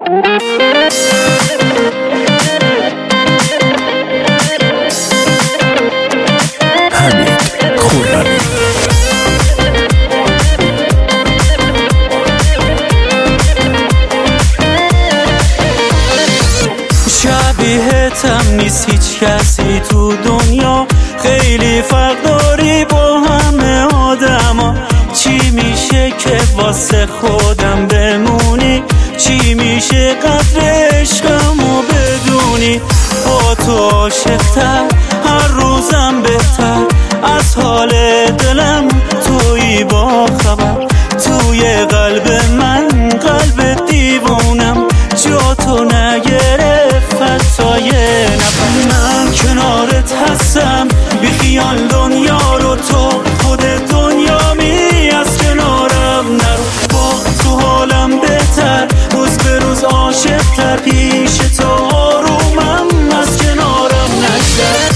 شبیهتم نیست هیچ کسی تو دنیا، خیلی فرق داری با همه آدما. چی میشه که واسه خودم بمونی؟ چی میشه قدر عشقمو بدونی؟ با تو عاشق‌تر، هر روزم بهتر، از حال دلم تویی با خبر. توی قلب من قلب دیوونم، جا تو نگرفت حتی یه نفر. من کنارت هستم، بی خیال دنیا رو، تو خود دنیا می، از کنارم نرو. با تو حالم بهتر، روز به روز عاشق‌تر، پیش تو آرومم، از کنارم نگذر.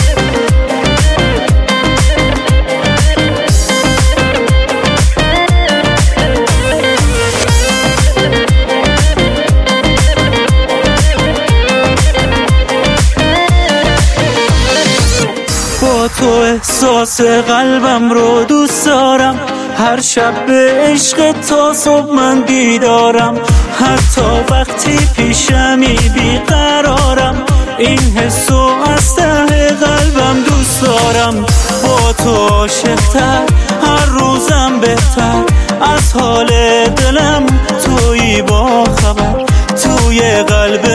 با تو احساس قلبم رو دوست دارم، هر شب به عشق تا صبح من بیدارم. حتی وقتی پیشمی بیقرارم، این حسو از ته قلبم دوست دارم. با تو عاشق‌تر، هر روزم بهتر، از حال دلم تویی با خبر. توی قلب